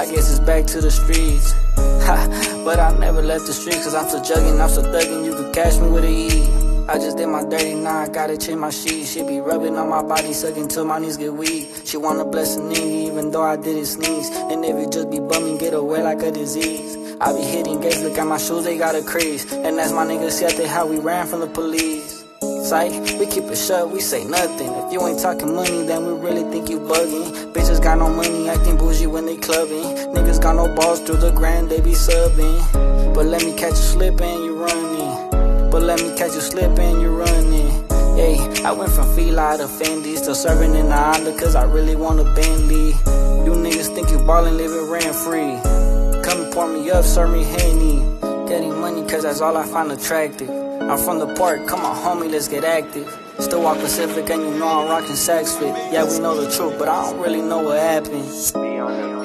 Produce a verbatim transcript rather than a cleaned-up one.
I guess it's back to the streets. Ha, but I never left the streets, cause I'm still jugging, I'm still thugging, you can catch me with a E. I just did my dirty, now I gotta change my sheets. She be rubbing on my body, sucking till my knees get weak. She wanna bless a nigga even though I didn't sneeze. And if it just be bumming, get away like a disease. I be hitting gates, look at my shoes, they got a crease. And that's my nigga Siete, how we ran from the police. Psych, we keep it shut, we say nothing. If you ain't talking money, then we really think you bugging. Bitches got no money, acting bougie when they clubbing. Niggas got no balls through the grand, they be subbing. But let me catch you slipping, you running. But let me catch you slipping, you running. Hey, I went from Fila to Fendi, still serving in the Honda, cause I really want a Bentley. You niggas think you ballin', living rent free. Come and pour me up, serve me Henny. Getting money cause that's all I find attractive. I'm from the park, come on homie, let's get active. Still walk Pacific and you know I'm rocking Saks Fit. Yeah, we know the truth, but I don't really know what happened.